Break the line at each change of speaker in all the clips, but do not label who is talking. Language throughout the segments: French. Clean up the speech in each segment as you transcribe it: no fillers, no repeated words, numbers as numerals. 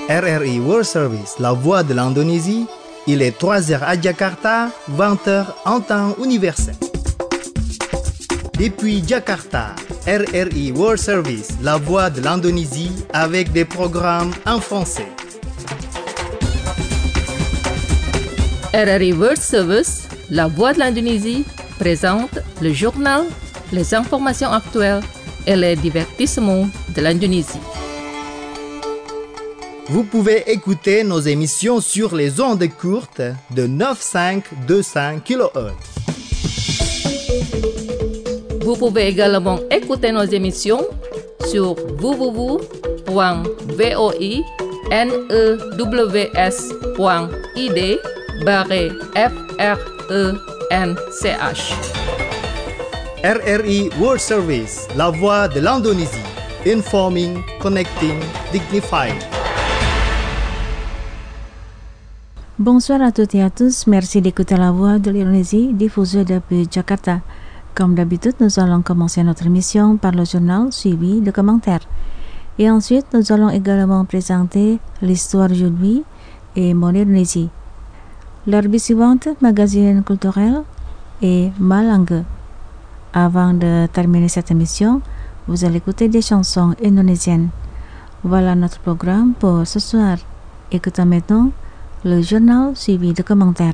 RRI World Service, la voix de l'Indonésie. Il est 3h à Jakarta, 20h en temps universel. Depuis Jakarta, RRI World Service, la voix de l'Indonésie, avec des programmes en français.
RRI World Service, la voix de l'Indonésie, présente le journal, les informations actuelles et les divertissements de l'Indonésie.
Vous pouvez écouter nos émissions sur les ondes courtes de 9525 kHz.
Vous pouvez également écouter nos émissions sur www.voinews.id/FRENCH.
RRI World Service, la voix de l'Indonésie. Informing, connecting, dignified.
Bonsoir à toutes et à tous, merci d'écouter la voix de l'Indonésie diffusée depuis Jakarta. Comme d'habitude, nous allons commencer notre émission par le journal suivi de commentaires. Et ensuite, nous allons également présenter l'histoire d'aujourd'hui et mon Indonésie. L'heure suivante, magazine culturel et Malangue. Avant de terminer cette émission, vous allez écouter des chansons indonésiennes. Voilà notre programme pour ce soir. Écoutons maintenant le journal suivi de commentaires.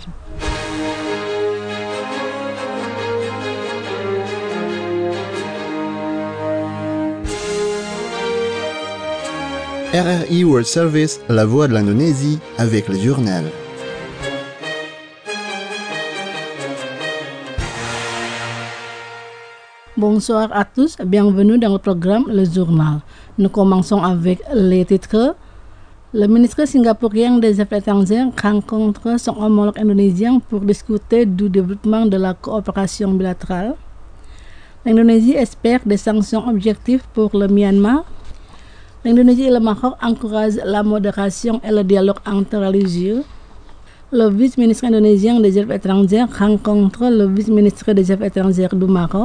RRI World Service, la voix de l'Indonésie, avec le journal.
Bonsoir à tous, bienvenue dans le programme Le Journal. Nous commençons avec les titres. Le ministre singapourien des Affaires étrangères rencontre son homologue indonésien pour discuter du développement de la coopération bilatérale. L'Indonésie espère des sanctions objectives pour le Myanmar. L'Indonésie et le Maroc encouragent la modération et le dialogue interreligieux. Le vice-ministre indonésien des Affaires étrangères rencontre le vice-ministre des Affaires étrangères du Maroc.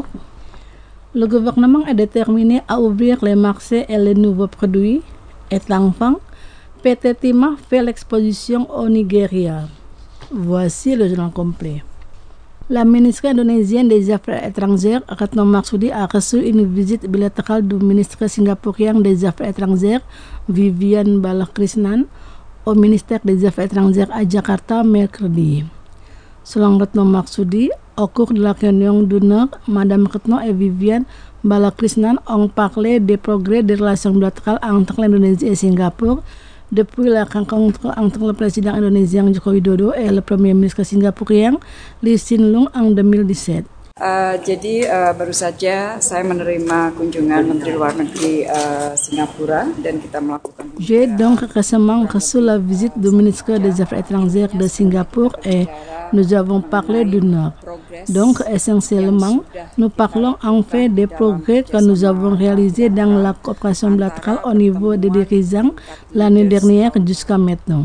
Le gouvernement est déterminé à ouvrir les marchés et les nouveaux produits. Et enfin, PT Timah fait l'exposition au Nigeria. Voici le journal complet. La ministre indonésienne des Affaires étrangères, Retno Marsudi, a reçu une visite bilatérale du ministre singapourien des Affaires étrangères, Vivian Balakrishnan, au ministère des Affaires étrangères à Jakarta mercredi. Selon Retno Marsudi, au cours de la réunion d'honneur, Madame Retno et Vivian Balakrishnan ont parlé des progrès des relations bilatérales entre l'Indonésie et Singapour depuis la rencontre entre le président indonésien Joko Widodo et le premier ministre singapourien Lee Hsien Loong en 2017.
Jadi baru saja saya menerima kunjungan Menteri Luar Negeri Singapura dan kita melakukan.
J'ai donc récemment reçu la visite du ministre des Affaires étrangères de Singapour et nous avons parlé du Nord. Donc essentiellement, nous parlons en fait des progrès que nous avons réalisés dans la coopération bilatérale au niveau des dirigeants l'année dernière jusqu'à maintenant.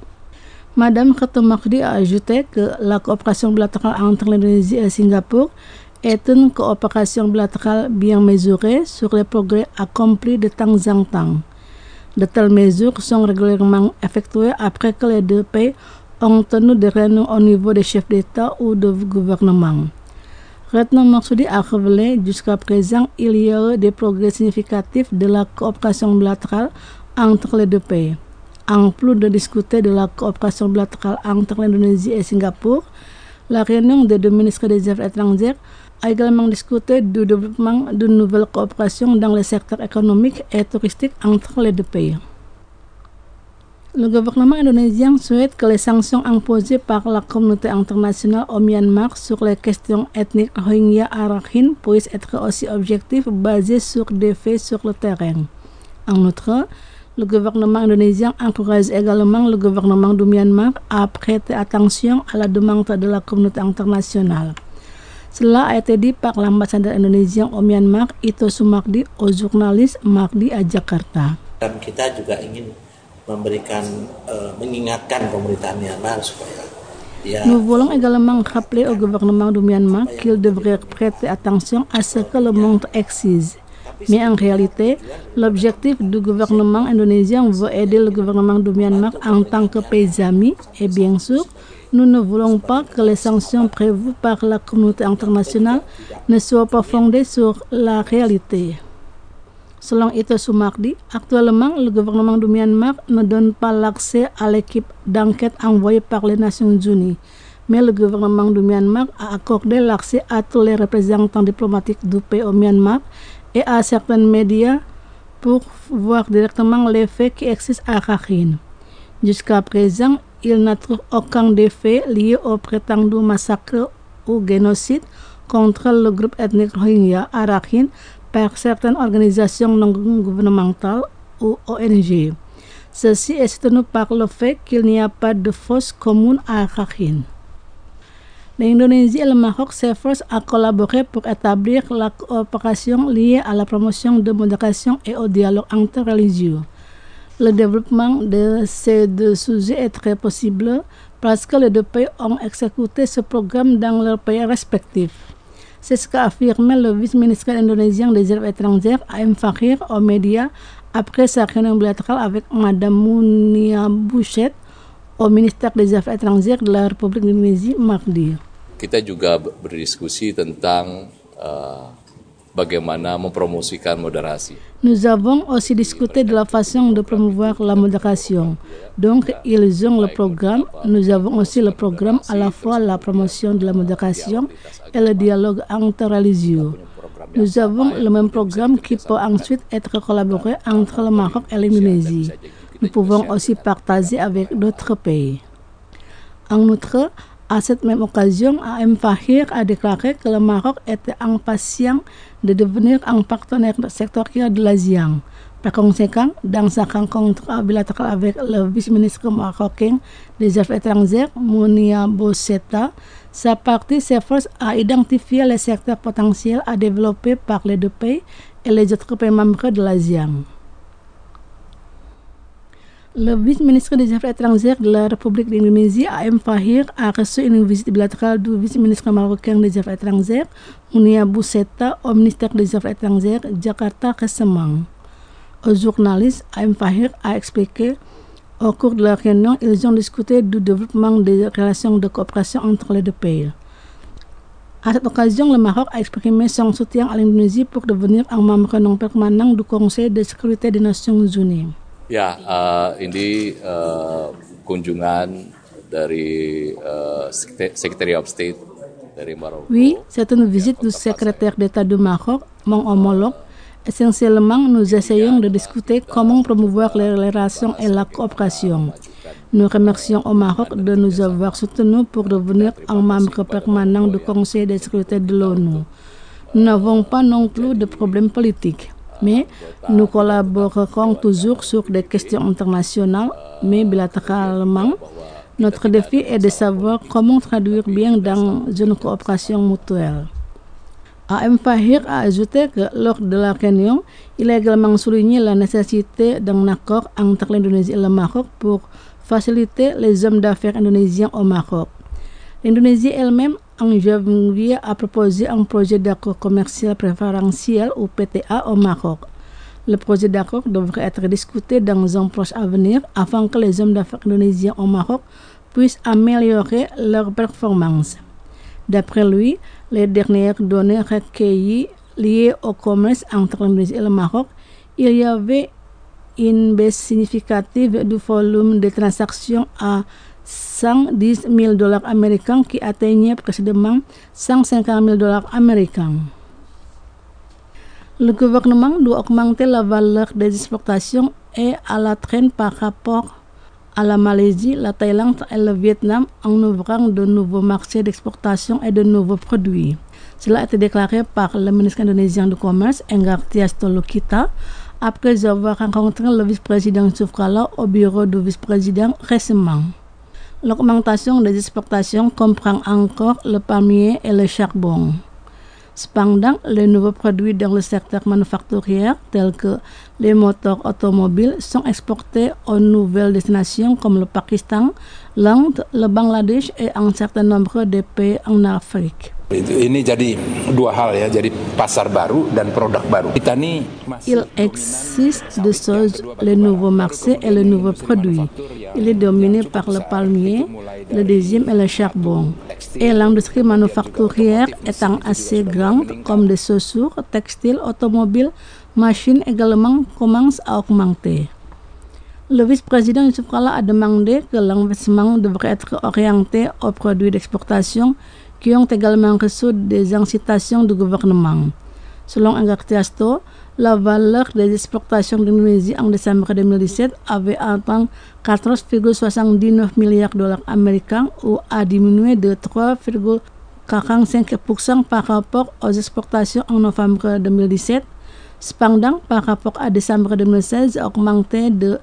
Madame Retno Marsudi a ajouté que la coopération bilatérale entre l'Indonésie et Singapour est une coopération bilatérale bien mesurée sur les progrès accomplis de temps en temps. De telles mesures sont régulièrement effectuées après que les deux pays ont tenu des réunions au niveau des chefs d'État ou de gouvernement. Retno Marsudi a révélé jusqu'à présent il y a eu des progrès significatifs de la coopération bilatérale entre les deux pays. En plus de discuter de la coopération bilatérale entre l'Indonésie et Singapour, la réunion des deux ministres des Affaires étrangères a également discuté du développement d'une nouvelle coopération dans le secteur économique et touristique entre les deux pays. Le gouvernement indonésien souhaite que les sanctions imposées par la communauté internationale au Myanmar sur les questions ethniques Rohingya à Rakhine puissent être aussi objectives basées sur des faits sur le terrain. En outre, le gouvernement indonésien encourage également le gouvernement du Myanmar à prêter attention à la demande de la communauté internationale. Cela a été dit par l'ambassadeur indonésien au Myanmar, Ito Sumardi, aux journalistes mardi à Jakarta.
Dan kita juga ingin mengingatkan pemerintah Myanmar supaya
Nous voulons également rappeler au gouvernement du Myanmar qu'il devrait prêter attention à ce que le monde exige. Mais en réalité, l'objectif du gouvernement indonésien veut aider le gouvernement du Myanmar en tant que pays ami et bien sûr, nous ne voulons pas que les sanctions prévues par la communauté internationale ne soient pas fondées sur la réalité. Selon Ito Sumardi, actuellement, le gouvernement du Myanmar ne donne pas l'accès à l'équipe d'enquête envoyée par les Nations Unies. Mais le gouvernement du Myanmar a accordé l'accès à tous les représentants diplomatiques du pays au Myanmar et à certains médias pour voir directement les faits qui existent à Rakhine. Jusqu'à présent, il n'a trouvé aucun des faits liés au prétendu massacre ou génocide contre le groupe ethnique Rohingya à Rakhine par certaines organisations non gouvernementales ou ONG. Ceci est soutenu par le fait qu'il n'y a pas de fosse commune à Rakhine. L'Indonésie et le Maroc s'efforcent à collaborer pour établir la coopération liée à la promotion de modération et au dialogue interreligieux. Le développement de ces deux sujets est très possible parce que les deux pays ont exécuté ce programme dans leurs pays respectifs. C'est ce qu'a affirmé le vice-ministre indonésien des Affaires étrangères A.M. Fahir aux médias après sa réunion bilatérale avec Madame Munia Bouchet au ministère des Affaires étrangères de la République d'Indonésie mardi.
Kita juga berdiskusi tentang bagaimana mempromosikan moderasi.
Nous avons aussi discuté de la façon de promouvoir la modération. Donc, ils ont le programme. Nous avons aussi le programme à la fois la promotion de la modération et le dialogue interreligieux. Nous avons le même programme qui peut ensuite être collaboré entre le Maroc et l'Indonésie. Nous pouvons aussi partager avec d'autres pays. En outre, à cette même occasion, A.M. Fahir a déclaré que le Maroc était impatient de devenir un partenaire sectoriel de l'ASEAN. Par conséquent, dans sa rencontre bilatérale avec le vice-ministre marocain des Affaires étrangères, Munia Boucheta, sa partie s'efforce à identifier les secteurs potentiels à développer par les deux pays et les autres pays membres de l'ASEAN. Le vice-ministre des Affaires étrangères de la République d'Indonésie, A.M. Fahir, a reçu une visite bilatérale du vice-ministre marocain des Affaires étrangères, Munia Boucheta, au ministère des Affaires étrangères, Jakarta récemment. Aux journalistes, A.M. Fahir a expliqué au cours de la réunion, ils ont discuté du développement des relations de coopération entre les deux pays. À cette occasion, le Maroc a exprimé son soutien à l'Indonésie pour devenir un membre non permanent du Conseil de sécurité des Nations Unies.
Ya, ini kunjungan dari Secretary of State dari Maroc.
Oui, c'est une visite du secrétaire d'État du Maroc, mon homologue. Essentiellement, nous essayons de discuter comment promouvoir les relations et la coopération. Nous remercions au Maroc de nous avoir soutenus pour devenir un membre permanent du Conseil de sécurité de l'ONU. Nous n'avons pas non plus de problèmes politiques. Mais nous collaborerons toujours sur des questions internationales, mais bilatéralement. Notre défi est de savoir comment traduire bien dans une coopération mutuelle. A.M. Fahir a ajouté que lors de la réunion, il a également souligné la nécessité d'un accord entre l'Indonésie et le Maroc pour faciliter les hommes d'affaires indonésiens au Maroc. L'Indonésie elle-même, en janvier, a proposé un projet d'accord commercial préférentiel ou PTA au Maroc. Le projet d'accord devrait être discuté dans un proche avenir afin que les hommes d'affaires indonésiens au Maroc puissent améliorer leurs performances. D'après lui, les dernières données recueillies liées au commerce entre l'Indonésie et le Maroc, il y avait une baisse significative du volume de transactions à $110 000 américains qui atteignait précédemment $150 000 américains. Le gouvernement doit augmenter la valeur des exportations et à la traîne par rapport à la Malaisie, la Thaïlande et le Vietnam en ouvrant de nouveaux marchés d'exportation et de nouveaux produits. Cela a été déclaré par le ministre indonésien du Commerce, Enggar Tias Tolukita, après avoir rencontré le vice-président Yusuf Kala au bureau du vice-président récemment. L'augmentation des exportations comprend encore le palmier et le charbon. Cependant, les nouveaux produits dans le secteur manufacturier, tels que les moteurs automobiles, sont exportés aux nouvelles destinations comme le Pakistan, l'Inde, le Bangladesh et un certain nombre de pays en Afrique.
Ini jadi dua hal ya, jadi pasar baru dan produk baru. Kita nih
Il existe deux choses, le nouveau marché et le nouveau produit. Il est dominé par le palmier, le deuxième est le charbon. Et l'industrie manufacturière étant assez grande, comme des chaussures, textiles, automobiles, machines également commencent à augmenter. Le vice-président Youssouf Kalla a demandé que l'investissement devrait être orienté aux produits d'exportation qui ont également reçu des incitations du gouvernement. Selon Anggartiasto, la valeur des exportations d'Indonésie en décembre 2017 avait atteint 14,79 milliards de dollars américains ou a diminué de 3,45% par rapport aux exportations en novembre 2017. Cependant, par rapport à décembre 2016, augmenté de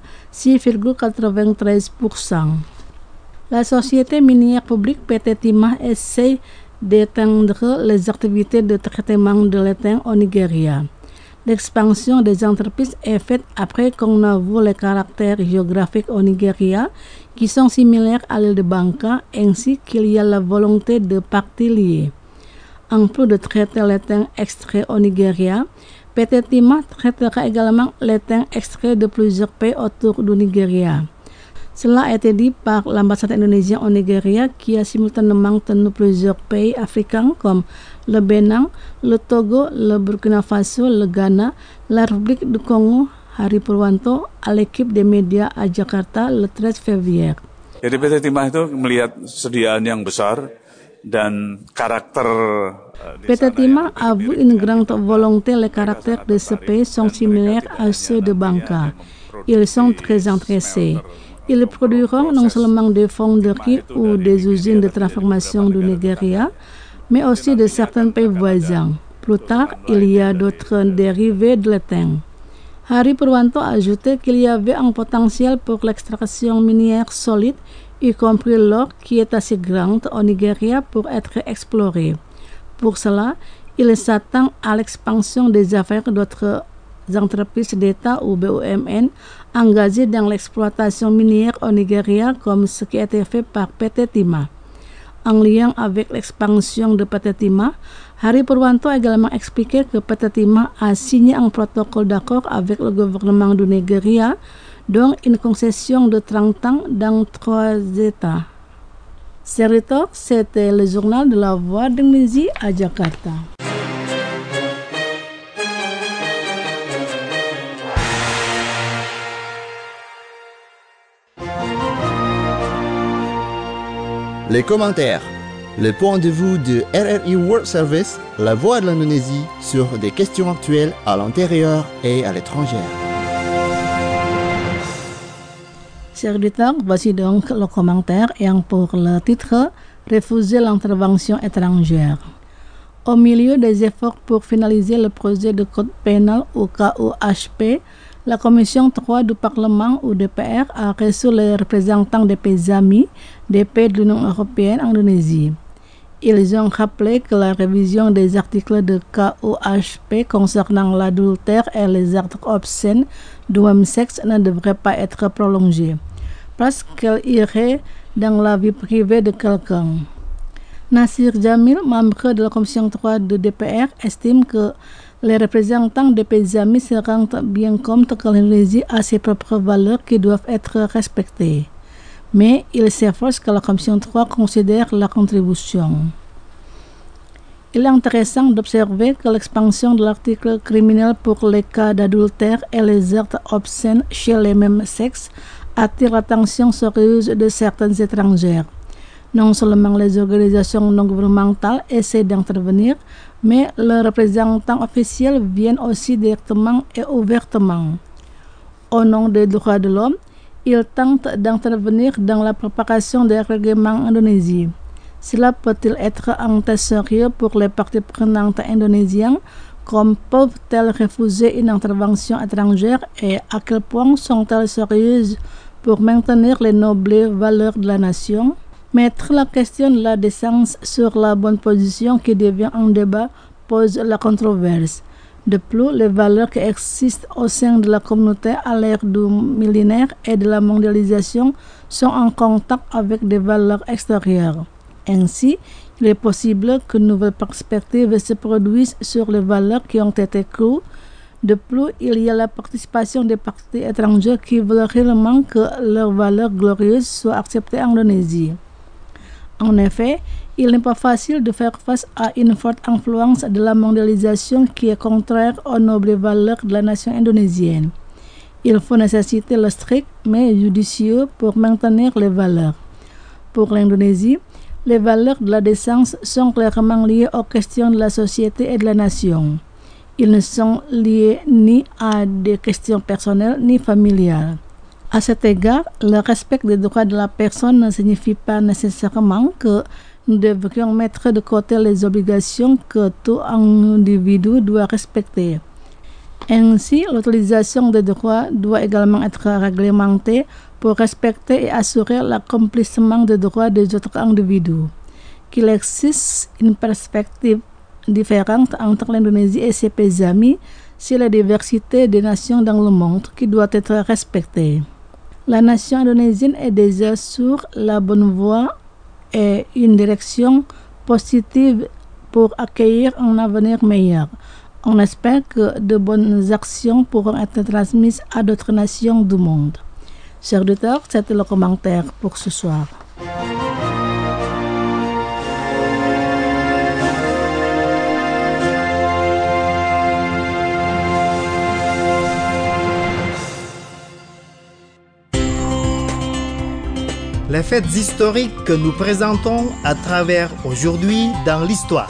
6,93%. La société minière publique PT Timah essaie d'étendre les activités de traitement de l'étain au Nigeria. L'expansion des entreprises est faite après qu'on avoue les caractères géographiques au Nigeria qui sont similaires à l'île de Banka, ainsi qu'il y a la volonté de parties liées. En plus de traiter l'étain extrait au Nigeria, PT Timah traitera également l'étain extrait de plusieurs pays autour du Nigeria. Cela a été dit par l'ambassade indonésienne au Nigeria qui a simultanément tenu plusieurs pays africains comme le Bénin, le Togo, le Burkina Faso, le Ghana, la République du Congo, Hari Purwanto, à l'équipe des médias à Jakarta le 13 février.
Jadi PT Timah itu melihat sediaan yang besar dan karakter
PT Timah avoue une grande volonté. Les caractères de ce pays sont similaires à ceux de Banka. Ils sont très intéressés. Ils produiront non seulement des fonderies ou des usines de transformation du Nigeria, mais aussi de certains pays voisins. Plus tard, il y a d'autres dérivés de l'étain. Hari Purwanto a ajouté qu'il y avait un potentiel pour l'extraction minière solide, y compris l'or qui est assez grande au Nigeria pour être exploré. Pour cela, il s'attend à l'expansion des affaires d'autres entreprises d'État ou BOMN engagées dans l'exploitation minière au Nigeria comme ce qui a été fait par PT Timah. En lien avec l'expansion de PT Timah, Hari Purwanto a également expliqué que PT Timah a signé un protocole d'accord avec le gouvernement du Nigeria, dont une concession de 30 ans dans 3 États. Seritor, c'était le journal de la Voix d'Indonésie à Jakarta.
Les commentaires. Le point de vue de RRI World Service, la voix de l'Indonésie sur des questions actuelles à l'intérieur et à l'étranger.
Chers auditeurs, voici donc le commentaire ayant pour le titre « Refuser l'intervention étrangère ». Au milieu des efforts pour finaliser le projet de code pénal au KUHP, la Commission 3 du Parlement ou DPR a reçu les représentants des pays amis des pays de l'Union européenne en Indonésie. Ils ont rappelé que la révision des articles de KUHP concernant l'adultère et les actes obscènes du même sexe ne devrait pas être prolongée, parce qu'elle irait dans la vie privée de quelqu'un. Nasir Jamil, membre de la Commission 3 de DPR, estime que les représentants des pays amis se rendent bien compte que l'Indonésie a ses propres valeurs qui doivent être respectées. Mais il s'efforce que la Commission 3 considère la contribution. Il est intéressant d'observer que l'expansion de l'article criminel pour les cas d'adultère et les actes obscènes chez les mêmes sexes attire l'attention sérieuse de certains étrangers. Non seulement les organisations non gouvernementales essaient d'intervenir, mais leurs représentants officiels viennent aussi directement et ouvertement. Au nom des droits de l'homme, ils tentent d'intervenir dans la préparation des règlements en Indonésie. Cela peut-il être un test sérieux pour les parties prenantes indonésiennes? Comme peuvent-elles refuser une intervention étrangère et à quel point sont-elles sérieuses pour maintenir les nobles valeurs de la nation? Mettre la question de la décence sur la bonne position qui devient un débat pose la controverse. De plus, les valeurs qui existent au sein de la communauté à l'ère du millénaire et de la mondialisation sont en contact avec des valeurs extérieures. Ainsi, il est possible que de nouvelles perspectives se produisent sur les valeurs qui ont été crues. De plus, il y a la participation des partis étrangers qui veulent réellement que leurs valeurs glorieuses soient acceptées en Indonésie. En effet, il n'est pas facile de faire face à une forte influence de la mondialisation qui est contraire aux nobles valeurs de la nation indonésienne. Il faut nécessiter le strict mais judicieux pour maintenir les valeurs. Pour l'Indonésie, les valeurs de la décence sont clairement liées aux questions de la société et de la nation. Ils ne sont liés ni à des questions personnelles ni familiales. À cet égard, le respect des droits de la personne ne signifie pas nécessairement que nous devrions mettre de côté les obligations que tout individu doit respecter. Ainsi, l'utilisation des droits doit également être réglementée pour respecter et assurer l'accomplissement des droits des autres individus. Qu'il existe une perspective différente entre l'Indonésie et ses pays amis, c'est la diversité des nations dans le monde qui doit être respectée. La nation indonésienne est déjà sur la bonne voie et une direction positive pour accueillir un avenir meilleur. On espère que de bonnes actions pourront être transmises à d'autres nations du monde. Chers auditeurs, c'était le commentaire pour ce soir.
Les faits historiques que nous présentons à travers aujourd'hui dans l'histoire.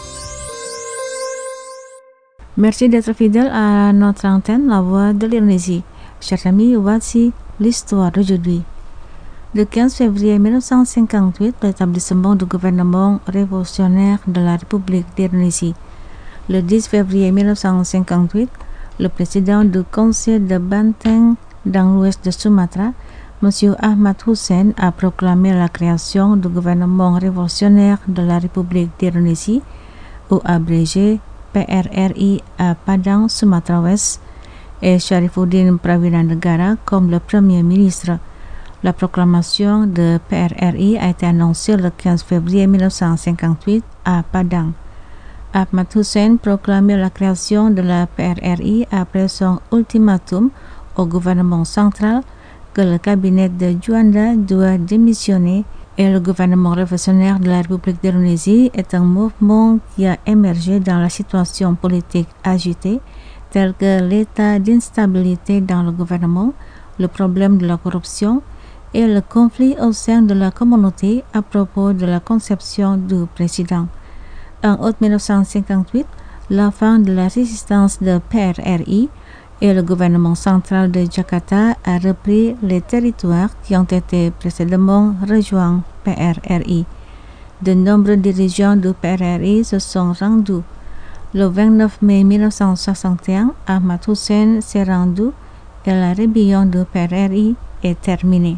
Merci d'être fidèle à notre antenne, La Voix de l'Indonésie. Chers amis, voici l'histoire d'aujourd'hui. Le 15 février 1958, l'établissement du gouvernement révolutionnaire de la République d'Indonésie. Le 10 février 1958, le président du conseil de Banteng dans l'ouest de Sumatra, M. Ahmad Hussein, a proclamé la création du gouvernement révolutionnaire de la République d'Indonésie, ou abrégé PRRI à Padang, Sumatra Ouest, et Sharifuddin Prawira comme le premier ministre. La proclamation de PRRI a été annoncée le 15 février 1958 à Padang. Ahmad Hussein proclamait la création de la PRRI après son ultimatum au gouvernement central que le cabinet de Juanda doit démissionner et le gouvernement révolutionnaire de la République d'Indonésie est un mouvement qui a émergé dans la situation politique agitée, tel que l'état d'instabilité dans le gouvernement, le problème de la corruption et le conflit au sein de la communauté à propos de la conception du président. En août 1958, la fin de la résistance de PRRI et le gouvernement central de Jakarta a repris les territoires qui ont été précédemment rejoints PRRI. De nombreux dirigeants du PRRI se sont rendus. Le 29 mai 1961, Ahmad Hussein s'est rendu et la rébellion du PRRI est terminée.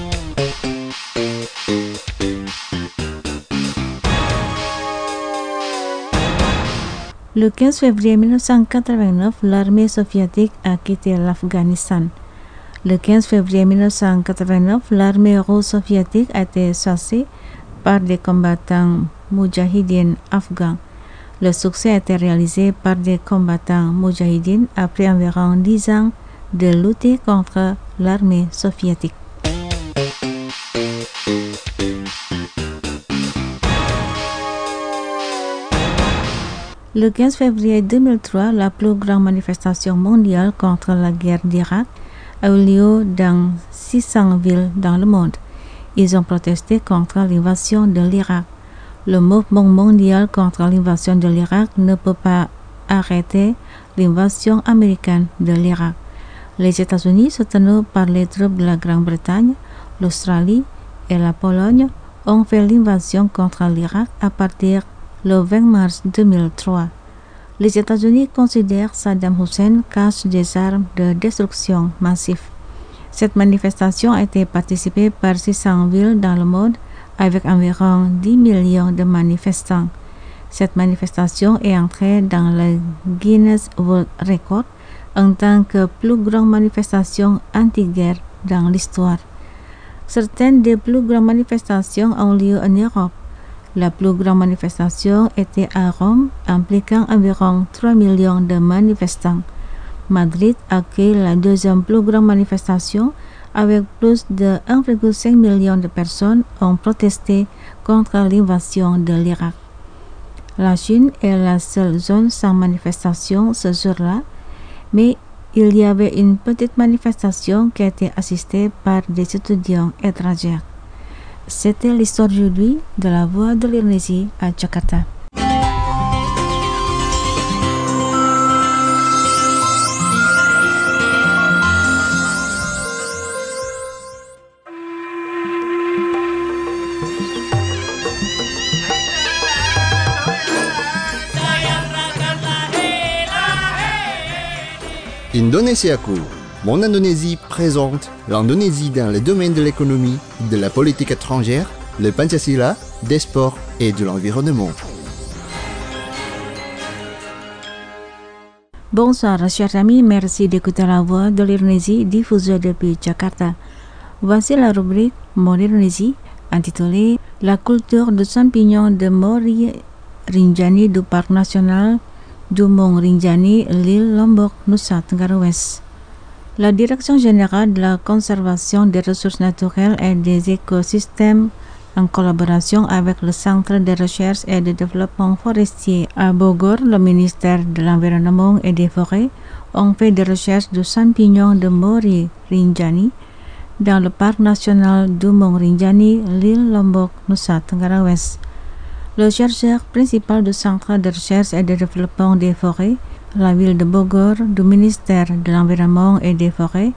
Le 15 février 1989, l'armée soviétique a quitté l'Afghanistan. Le 15 février 1989, l'armée russe soviétique a été chassée par des combattants moudjahidines afghans. Le succès a été réalisé par des combattants moudjahidines après environ 10 ans de lutte contre l'armée soviétique. Le 15 février 2003, la plus grande manifestation mondiale contre la guerre d'Irak a eu lieu dans 600 villes dans le monde. Ils ont protesté contre l'invasion de l'Irak. Le mouvement mondial contre l'invasion de l'Irak ne peut pas arrêter l'invasion américaine de l'Irak. Les États-Unis, soutenus par les troupes de la Grande-Bretagne, l'Australie et la Pologne, ont fait l'invasion contre l'Irak à partir le 20 mars 2003. Les États-Unis considèrent Saddam Hussein cache des armes de destruction massive. Cette manifestation a été participée par 600 villes dans le monde avec environ 10 millions de manifestants. Cette manifestation est entrée dans le Guinness World Record en tant que plus grande manifestation anti-guerre dans l'histoire. Certaines des plus grandes manifestations ont lieu en Europe. La plus grande manifestation était à Rome, impliquant environ 3 millions de manifestants. Madrid accueille la deuxième plus grande manifestation avec plus de 1,5 million de personnes ont protesté contre l'invasion de l'Irak. La Chine est la seule zone sans manifestation ce jour-là, mais il y avait une petite manifestation qui a été assistée par des étudiants étrangers. C'était l'histoire d'aujourd'hui de la Voix de l'Indonésie à Jakarta.
Indonesiaku, Mon Indonésie présente l'Indonésie dans le domaine de l'économie, de la politique étrangère, le Pancasila, des sports et de l'environnement.
Bonsoir chers amis, merci d'écouter la Voix de l'Indonésie diffusée depuis Jakarta. Voici la rubrique Mon Indonésie intitulée La culture de champignons de Mori Rinjani du Parc national Dumong Rinjani, l'île Lombok, Nusa Tenggara Ouest. La Direction générale de la conservation des ressources naturelles et des écosystèmes, en collaboration avec le Centre de recherche et de développement forestier à Bogor, le ministère de l'Environnement et des Forêts, ont fait des recherches de champignons de Mori Rinjani dans le parc national Dumong Rinjani, l'île Lombok, Nusa Tenggara Ouest. Le chercheur principal du Centre de recherche et de développement des forêts, la ville de Bogor, du ministère de l'Environnement et des Forêts,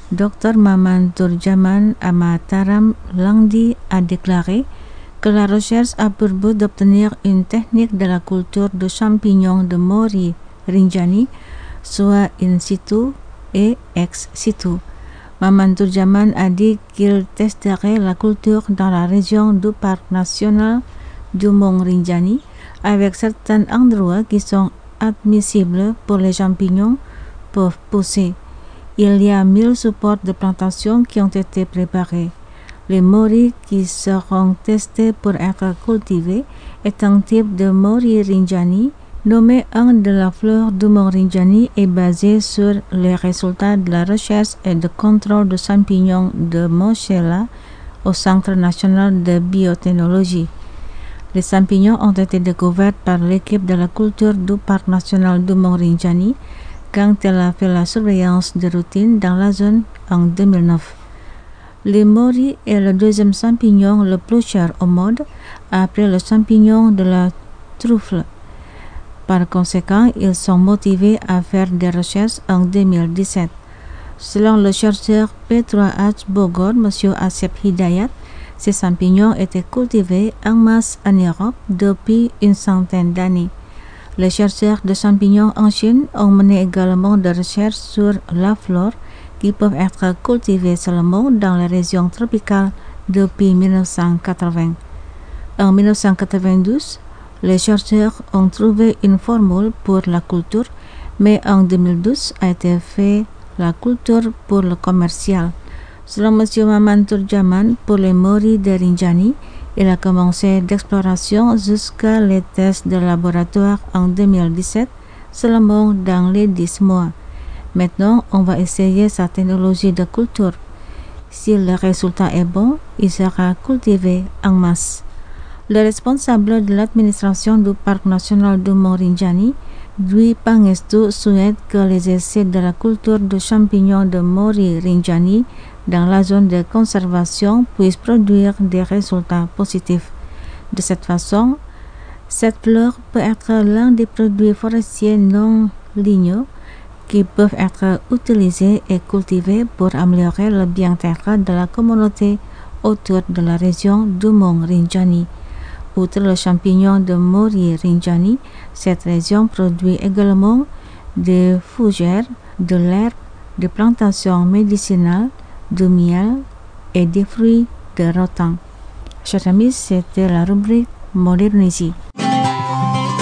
Dr Maman Turjaman Amataram Langdi a déclaré que la recherche a pour but d'obtenir une technique de la culture de champignons de Mori Rinjani, soit in situ et ex situ. Maman Turjaman a dit qu'il testerait la culture dans la région du parc national Dumong Rinjani avec certains endroits qui sont admissibles pour les champignons peuvent pousser. Il y a 1000 supports de plantation qui ont été préparés. Les Mori qui seront testés pour être cultivés est un type de Mori Rinjani nommé un de la fleur Dumong Rinjani et basé sur les résultats de la recherche et de contrôle de champignons de Moshela au Centre national de biotechnologie. Les champignons ont été découverts par l'équipe de la culture du parc national Dumong Rinjani quand elle a fait la surveillance de routine dans la zone en 2009. Le Mori est le deuxième champignon le plus cher au monde après le champignon de la truffe. Par conséquent, ils sont motivés à faire des recherches en 2017. Selon le chercheur P3H Bogor, M. Asep Hidayat, ces champignons étaient cultivés en masse en Europe depuis une centaine d'années. Les chercheurs de champignons en Chine ont mené également des recherches sur la flore qui peuvent être cultivées seulement dans les régions tropicales depuis 1980. En 1992, les chercheurs ont trouvé une formule pour la culture, mais en 2012 a été fait la culture pour le commercial. Selon M. Maman Turjaman, pour les Mori de Rinjani, il a commencé d'exploration jusqu'à les tests de laboratoire en 2017, seulement dans les 10 mois. Maintenant, on va essayer sa technologie de culture. Si le résultat est bon, il sera cultivé en masse. Le responsable de l'administration du parc national Dumong Rinjani, Dwi Pangestu, souhaite que les essais de la culture de champignons de Mori Rinjani dans la zone de conservation puissent produire des résultats positifs. De cette façon, cette fleur peut être l'un des produits forestiers non ligneux qui peuvent être utilisés et cultivés pour améliorer le bien-être de la communauté autour de la région Dumong Rinjani. Outre le champignon de Mori Rinjani, cette région produit également des fougères, de l'herbe, des plantations médicinales, du miel et des fruits de rotan. Chers amis, c'était la rubrique Mon Indonésie.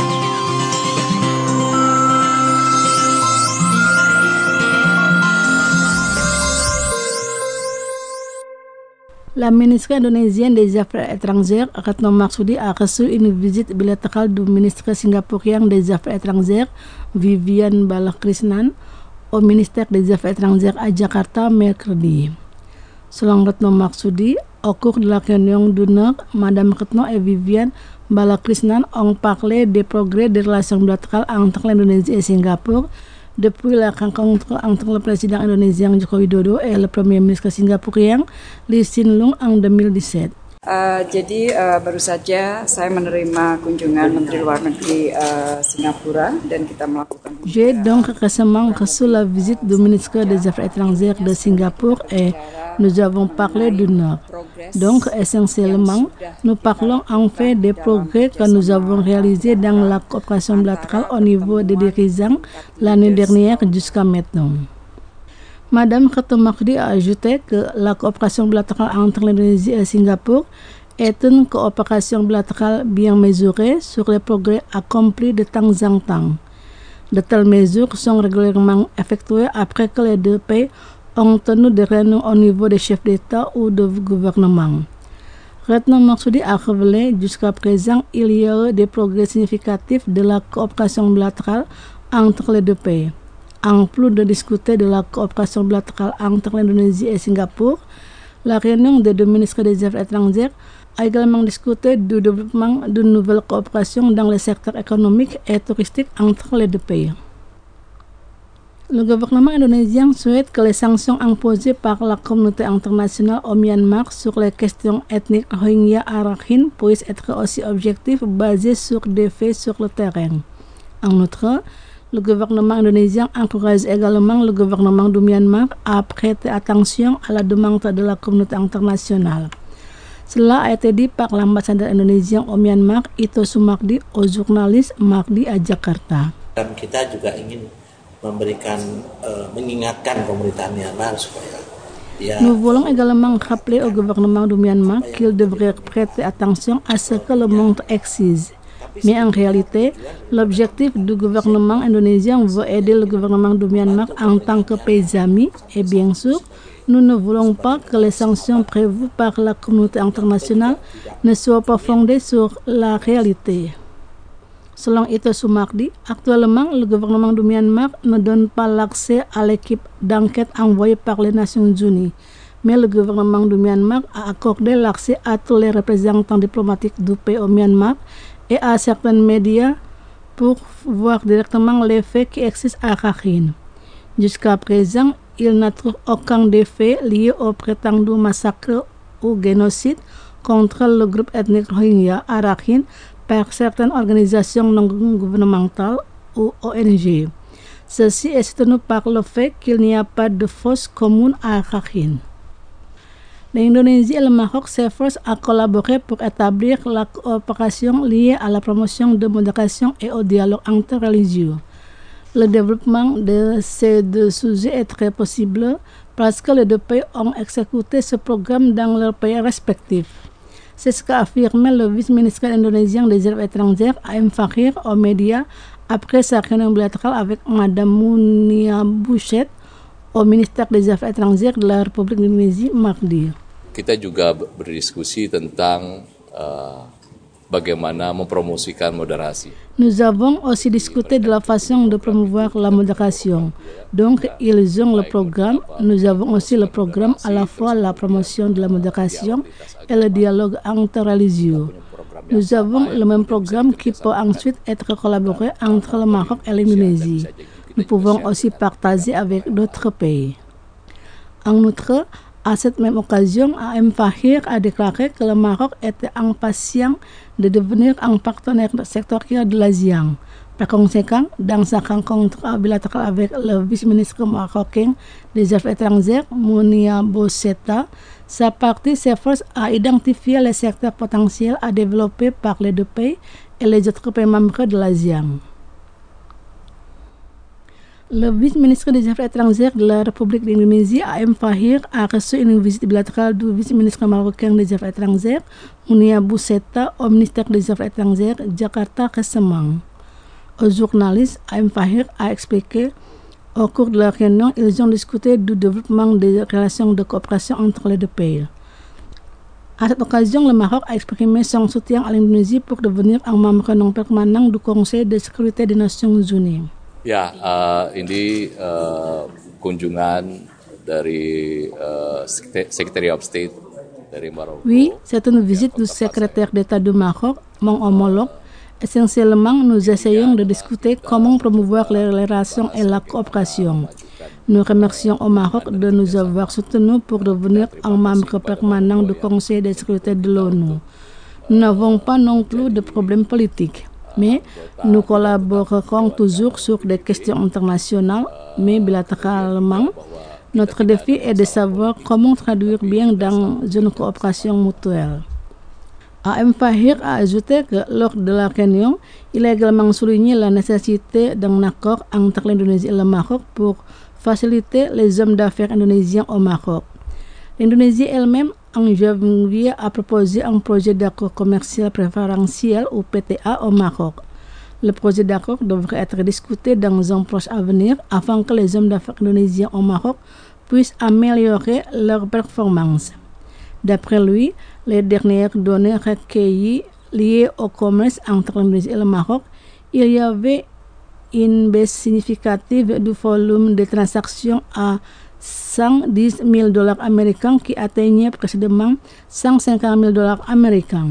La ministre indonésienne des Affaires étrangères, Retno Marsudi, a reçu une visite bilatérale du ministre singapourien des Affaires étrangères, Vivian Balakrishnan, au ministère des Affaires étrangères à Jakarta mercredi. Selon Retno Marsudi, au cours de la réunion d'honneur, Madame Retno et Vivian Balakrishnan ont parlé des progrès des relations bilatérales entre l'Indonésie et Singapour depuis la rencontre entre le président indonésien Joko Widodo et le premier ministre singapourien Lee Hsien Loong en 2017.
Jadi baru saja saya menerima kunjungan Menteri Luar Negeri Singapura dan kita melakukan.
J'ai donc récemment reçu la visite du ministre des Affaires étrangères de Singapour et nous avons parlé du Nord. Donc essentiellement, nous parlons en fait des progrès que nous avons réalisés dans la coopération bilatérale au niveau des dirigeants l'année dernière jusqu'à maintenant. Madame Retno Marsudi a ajouté que la coopération bilatérale entre l'Indonésie et Singapour est une coopération bilatérale bien mesurée sur les progrès accomplis de temps en temps. De telles mesures sont régulièrement effectuées après que les deux pays ont tenu des réunions au niveau des chefs d'État ou de gouvernement. Retno Marsudi a révélé jusqu'à présent il y a eu des progrès significatifs de la coopération bilatérale entre les deux pays. En plus de discuter de la coopération bilatérale entre l'Indonésie et Singapour, la réunion des deux ministres des Affaires étrangères a également discuté du développement d'une nouvelle coopération dans le secteur économique et touristique entre les deux pays. Le gouvernement indonésien souhaite que les sanctions imposées par la communauté internationale au Myanmar sur les questions ethniques Rohingya à Rakhine puissent être aussi objectives basées sur des faits sur le terrain. En outre, le gouvernement indonésien encourage également le gouvernement du Myanmar à prêter attention à la demande de la communauté internationale. Cela a été dit par l'ambassadeur indonésien au Myanmar, Ito Sumardi, aux journalistes mardi à Jakarta.
Dan kita juga ingin mengingatkan pemerintah Myanmar supaya
Nous voulons également rappeler au gouvernement du Myanmar qu'il devrait prêter attention à ce que le monde exige. Mais en réalité, l'objectif du gouvernement indonésien veut aider le gouvernement du Myanmar en tant que pays ami et bien sûr, nous ne voulons pas que les sanctions prévues par la communauté internationale ne soient pas fondées sur la réalité. Selon Ito Sumardi, actuellement, le gouvernement du Myanmar ne donne pas l'accès à l'équipe d'enquête envoyée par les Nations Unies. Mais le gouvernement du Myanmar a accordé l'accès à tous les représentants diplomatiques du pays au Myanmar et à certains médias pour voir directement les faits qui existent à Rakhine. Jusqu'à présent, il n'a trouvé aucun des faits liés au prétendu massacre ou génocide contre le groupe ethnique Rohingya à Rakhine par certaines organisations non gouvernementales ou ONG. Ceci est soutenu par le fait qu'il n'y a pas de fosse commune à Rakhine. L'Indonésie et le Maroc s'efforcent à collaborer pour établir la coopération liée à la promotion de modération et au dialogue interreligieux. Le développement de ces deux sujets est très possible parce que les deux pays ont exécuté ce programme dans leurs pays respectifs. C'est ce qu'a affirmé le vice-ministre indonésien des Affaires étrangères, A.M. Fahir, aux médias après sa réunion bilatérale avec Madame Munia Bouchet au ministère des Affaires étrangères de la République d'Indonésie mardi.
Kita juga berdiskusi tentang bagaimana mempromosikan moderasi.
Nous avons aussi discuté de la façon de promouvoir la modération. Donc, ils ont le programme. Nous avons aussi le programme à la fois la promotion de la modération et le dialogue interreligieux. Nous avons le même programme qui peut ensuite être collaboré entre le Maroc et l'Indonésie. Nous pouvons aussi partager avec d'autres pays. En outre, à cette même occasion, A.M. Fahir a déclaré que le Maroc était impatient de devenir un partenaire sectoriel de l'ASEAN. Par conséquent, dans sa rencontre bilatérale avec le vice-ministre marocain des Affaires étrangères, Munia Boucheta, sa partie s'efforce à identifier les secteurs potentiels à développer par les deux pays et les autres pays membres de l'ASEAN. Le vice-ministre des Affaires étrangères de la République d'Indonésie, A.M. Fahir, a reçu une visite bilatérale du vice-ministre marocain des Affaires étrangères, Munia Boucheta, au ministère des Affaires étrangères, Jakarta récemment. Aux journalistes, A.M. Fahir a expliqué au cours de la réunion, ils ont discuté du développement des relations de coopération entre les deux pays. À cette occasion, le Maroc a exprimé son soutien à l'Indonésie pour devenir un membre non permanent du Conseil de sécurité des Nations Unies.
Ya, ini kunjungan dari Secretary of State dari Maroko.
Oui, c'est une visite du secrétaire d'État du Maroc, mon homologue. Essentiellement, nous essayons de discuter comment promouvoir les relations et la coopération. Nous remercions au Maroc de nous avoir soutenus pour devenir un membre permanent du Conseil de sécurité de l'ONU. Nous n'avons pas non plus de problèmes politiques, mais nous collaborerons toujours sur des questions internationales, mais bilatéralement. Notre défi est de savoir comment traduire bien dans une coopération mutuelle. A.M. Fahir a ajouté que lors de la réunion, il a également souligné la nécessité d'un accord entre l'Indonésie et le Maroc pour faciliter les hommes d'affaires indonésiens au Maroc. L'Indonésie elle-même, en janvier, a proposé un projet d'accord commercial préférentiel ou PTA au Maroc. Le projet d'accord devrait être discuté dans un proche avenir afin que les hommes d'affaires indonésiens au Maroc puissent améliorer leur performance. D'après lui, les dernières données recueillies liées au commerce entre l'Indonésie et le Maroc, il y avait une baisse significative du volume de transactions à 110 000 $ américains qui atteignait précédemment 150 000 $ américains.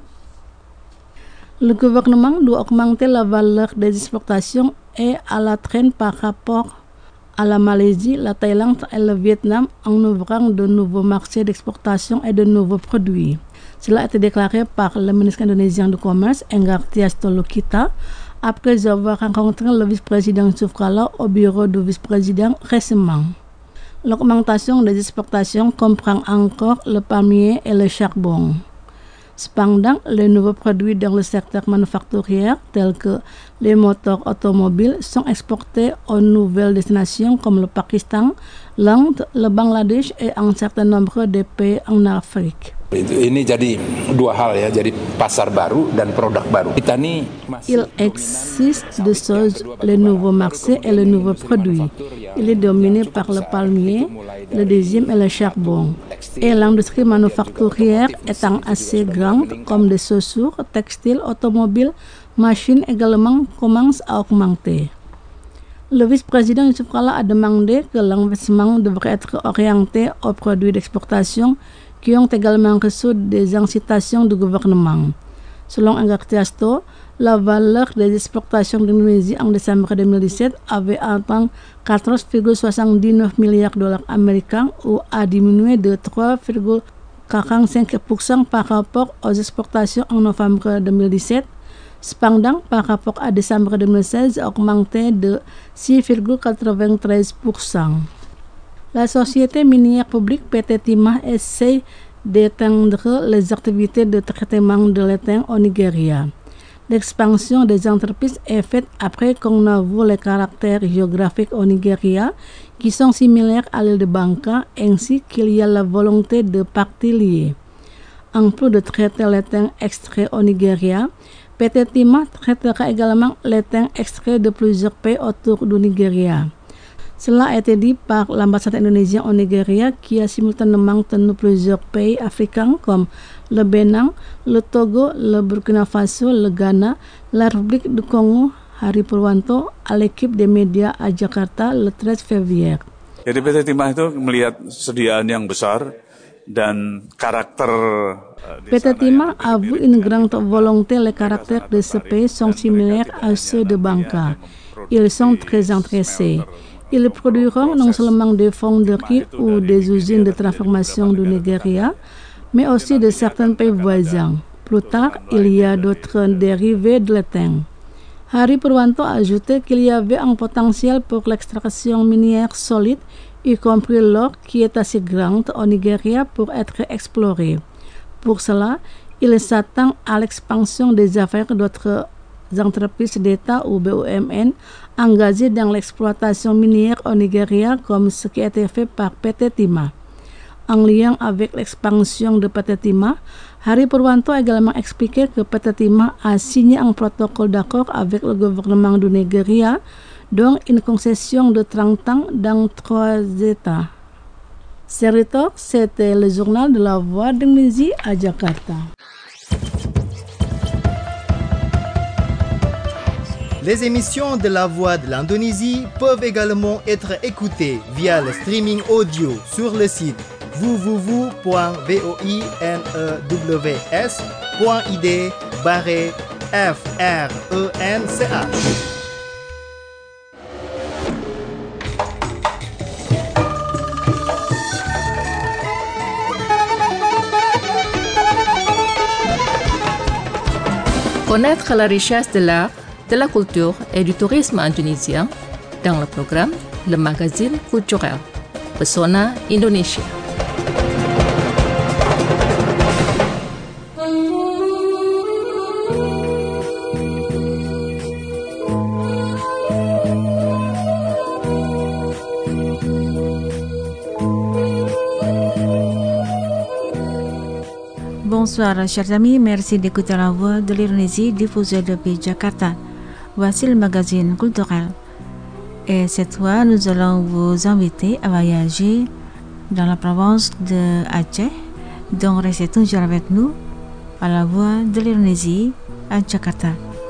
Le gouvernement doit augmenter la valeur des exportations et à la traîne par rapport à la Malaisie, la Thaïlande et le Vietnam en ouvrant de nouveaux marchés d'exportation et de nouveaux produits. Cela a été déclaré par le ministre indonésien du Commerce, Enggartia Stolokita, après avoir rencontré le vice-président Yusuf Kala au bureau du vice-président récemment. L'augmentation des exportations comprend encore le palmier et le charbon. Cependant, les nouveaux produits dans le secteur manufacturier, tels que les moteurs automobiles, sont exportés aux nouvelles destinations comme le Pakistan, l'Inde, le Bangladesh et un certain nombre de pays en Afrique.
Ini jadi dua hal ya, jadi pasar baru dan produk baru. Kita nih
Il existe deux choses, le nouveau marché et le nouveau produit. Il est dominé par le palmier, le deuxième est le charbon. Et l'industrie manufacturière étant assez grande, comme des chaussures, textiles, automobiles, machines également commencent à augmenter. Le vice-président Yusuf Kala a demandé que l'investissement devrait être orienté aux produits d'exportation qui ont également reçu des incitations du gouvernement. Selon Enggartia Sto, la valeur des exportations d'Indonésie en décembre 2017 avait atteint 14,79 milliards $ américains ou a diminué de 3,45% par rapport aux exportations en novembre 2017. Cependant, par rapport à décembre 2016, a augmenté de 6,93%. La société minière publique PT Timah essaie d'étendre les activités de traitement de l'étain au Nigeria. L'expansion des entreprises est faite après qu'on avoue les caractères géographiques au Nigeria qui sont similaires à l'île de Banka, ainsi qu'il y a la volonté de parties liées. En plus de traiter l'étain extrait au Nigeria, PT Timah traitera également l'étain extrait de plusieurs pays autour du Nigeria. Cela a été dit par l'ambassade indonésienne au Nigeria qui a simultanément tenu plusieurs pays africains comme le Bénin, le Togo, le Burkina Faso, le Ghana, la République du Congo, Hari Purwanto, à l'équipe des médias à Jakarta le 13 février.
Jadi PT Timah itu melihat sediaan yang besar dan karakter
PT Timah avoue une grande volonté. Les caractères de ce pays sont similaires à ceux de Banka. Ils sont très intéressés. Ils produiront non seulement des fonderies ou des usines de transformation du Nigeria, mais aussi de certains pays voisins. Plus tard, il y a d'autres dérivés de l'étain. Hari Purwanto a ajouté qu'il y avait un potentiel pour l'extraction minière solide, y compris l'or qui est assez grande au Nigeria pour être exploré. Pour cela, il s'attend à l'expansion des affaires d'autres entreprises d'État ou BOMN engagées dans l'exploitation minière au Nigeria comme ce qui a été fait par PT Timah. En lien avec l'expansion de PT Timah, Hari Purwanto a également expliqué que PT Timah a signé un protocole d'accord avec le gouvernement du Nigeria, dont une concession de 30 ans dans 3 États. Seritok, c'était le journal de la Voix de l'Indonésie à Jakarta.
Les émissions de la Voix de l'Indonésie peuvent également être écoutées via le streaming audio sur le site www.voinews.id/FRENCH.
Connaître la richesse de l'art, de la culture et du tourisme indonésien dans le programme Le Magazine Culturel Pesona Indonesia.
Bonsoir chers amis, merci d'écouter la Voix de l'Indonésie diffusée depuis Jakarta. Voici le magazine culturel. Et cette fois, nous allons vous inviter à voyager dans la province de Aceh. Donc restez toujours avec nous à la Voix de l'Indonésie à Jakarta.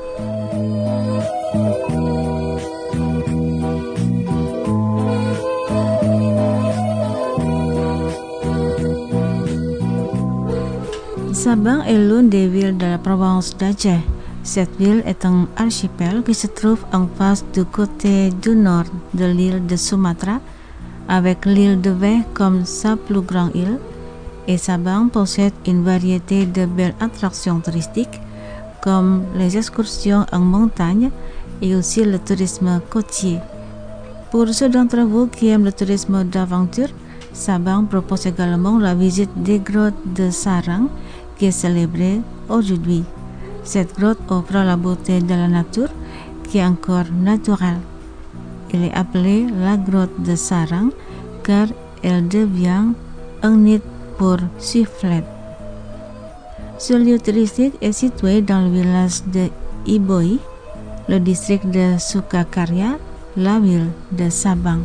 Sabang est l'une des villes de la province d'Aceh. Cette ville est un archipel qui se trouve en face du côté du nord de l'île de Sumatra, avec l'île de Weh comme sa plus grande île. Et Sabang possède une variété de belles attractions touristiques, comme les excursions en montagne et aussi le tourisme côtier. Pour ceux d'entre vous qui aiment le tourisme d'aventure, Sabang propose également la visite des grottes de Sarang, qui est célébrée aujourd'hui. Cette grotte offre la beauté de la nature qui est encore naturelle. Elle est appelée la grotte de Sarang car elle devient un nid pour sifflettes. Ce lieu touristique est situé dans le village de Iboi, le district de Sukakarya, la ville de Sabang.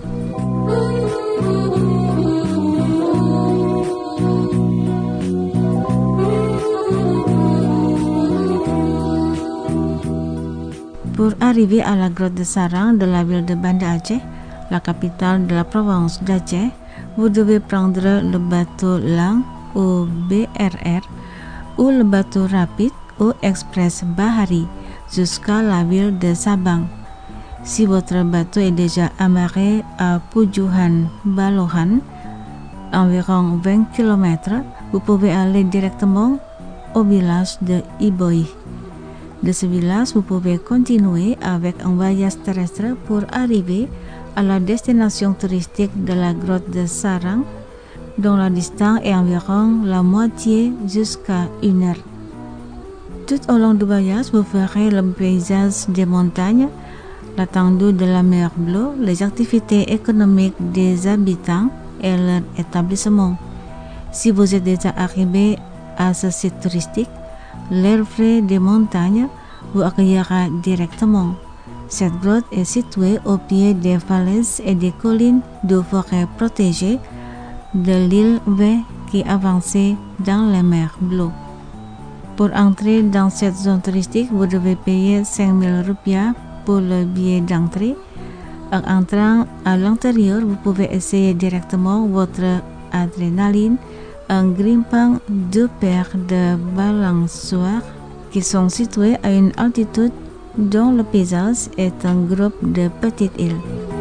Pour arriver à la grotte de Sarang de la ville de Banda Aceh, la capitale de la province d'Aceh, vous devez prendre le bateau Lang ou BRR ou le bateau rapide ou express Bahari jusqu'à la ville de Sabang. Si votre bateau est déjà amarré à Pujuhan Balohan, environ 20 km, vous pouvez aller directement au village de Iboi. De ce village, vous pouvez continuer avec un voyage terrestre pour arriver à la destination touristique de la grotte de Sarang, dont la distance est environ la moitié jusqu'à 1 heure. Tout au long du voyage, vous verrez le paysage des montagnes, l'étendue de la mer Bleue, les activités économiques des habitants et leur établissement. Si vous êtes déjà arrivé à ce site touristique, l'air frais des montagnes vous accueillera directement. Cette grotte est située au pied des falaises et des collines de forêts protégées de l'île Weh qui avance dans la mer Bleue. Pour entrer dans cette zone touristique, vous devez payer 5 000 rupiah pour le billet d'entrée. En entrant à l'intérieur, vous pouvez essayer directement votre adrénaline en grimpant 2 paires de balançoires qui sont situées à une altitude dont le paysage est un groupe de petites îles.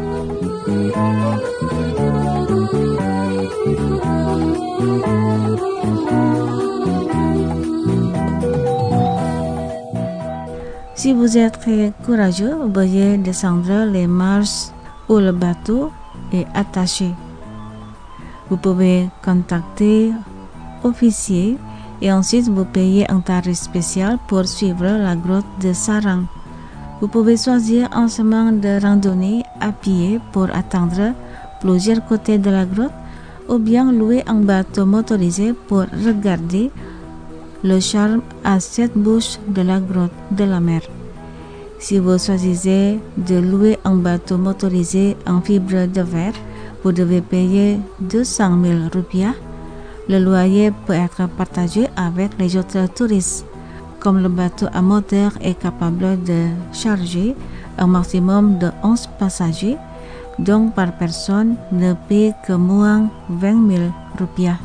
Si vous êtes très courageux, veuillez descendre les marches où le bateau est attaché. Vous pouvez contacter officier et ensuite vous payez un tarif spécial pour suivre la grotte de Sarang. Vous pouvez choisir un chemin de randonnée à pied pour atteindre plusieurs côtés de la grotte ou bien louer un bateau motorisé pour regarder le charme à 7 bouches de la grotte de la mer. Si vous choisissez de louer un bateau motorisé en fibre de verre, vous devez payer 200 000 rupiah. Le loyer peut être partagé avec les autres touristes. Comme le bateau à moteur est capable de charger un maximum de 11 passagers, donc par personne ne paie que moins 20 000 rupiah.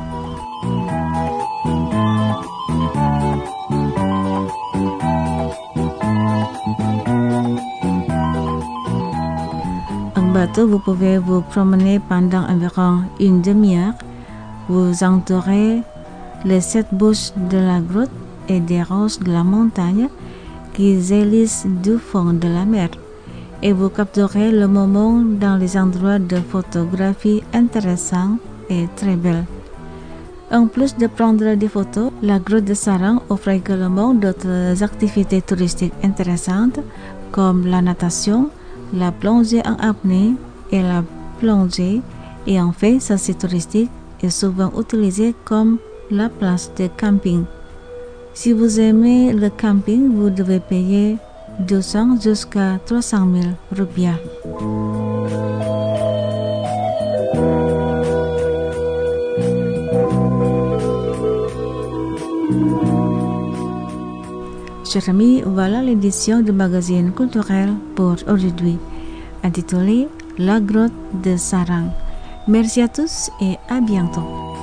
Un bateau, vous pouvez vous promener pendant environ une demi-heure. Vous entourez les 7 bouches de la grotte et des roches de la montagne qui jaillissent du fond de la mer, et vous capturez le moment dans les endroits de photographie intéressants et très belles. En plus de prendre des photos, la grotte de Sarang offre également d'autres activités touristiques intéressantes comme la natation, la plongée en apnée et la plongée, et en fait, ce site touristique est souvent utilisé comme la place de camping. Si vous aimez le camping, vous devez payer 200 jusqu'à 300 000 rupiah. Chers amis, voilà l'édition du magazine culturel pour aujourd'hui, intitulée La grotte de Sarang. Merci à tous et à bientôt.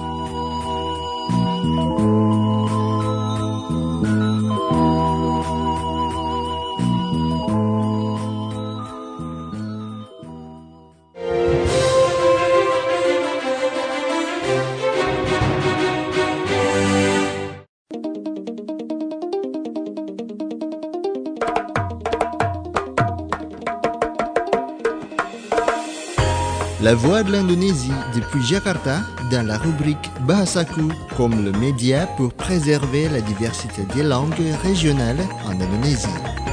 La voix de l'Indonésie depuis Jakarta dans la rubrique Bahasaku comme le média pour préserver la diversité des langues régionales en Indonésie.